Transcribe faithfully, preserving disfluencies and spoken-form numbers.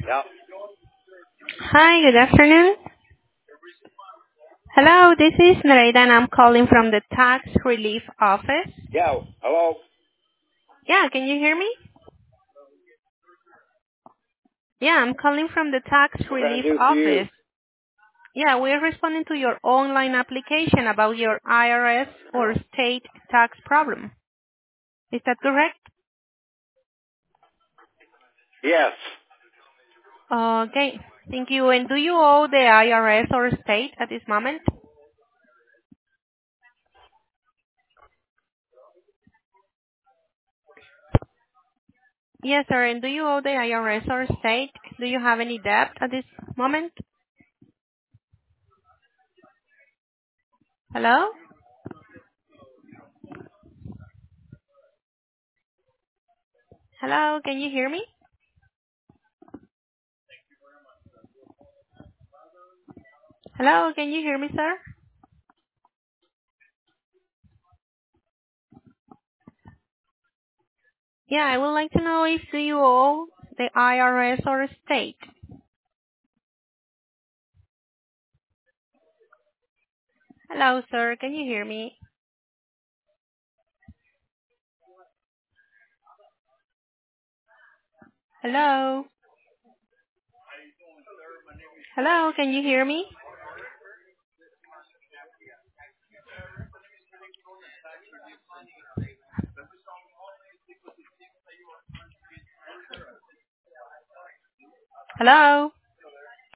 Yeah. Hi, good afternoon. Hello, this is Nereida and I'm calling from the Tax Relief Office. Yeah. Hello. Yeah, can you hear me? Yeah, I'm calling from the Tax What can I Relief do for you? Office. Yeah, we're responding to your online application about your I R S or state tax problem. Is that correct? Yes. Okay, thank you. And do you owe the I R S or state at this moment? Yes, sir. And do you owe the I R S or state? Do you have any debt at this moment? Hello? Hello, can you hear me? Hello, can you hear me, sir? Yeah, I would like to know if you owe the I R S or state. Hello, sir, can you hear me? Hello? Hello, can you hear me? Hello?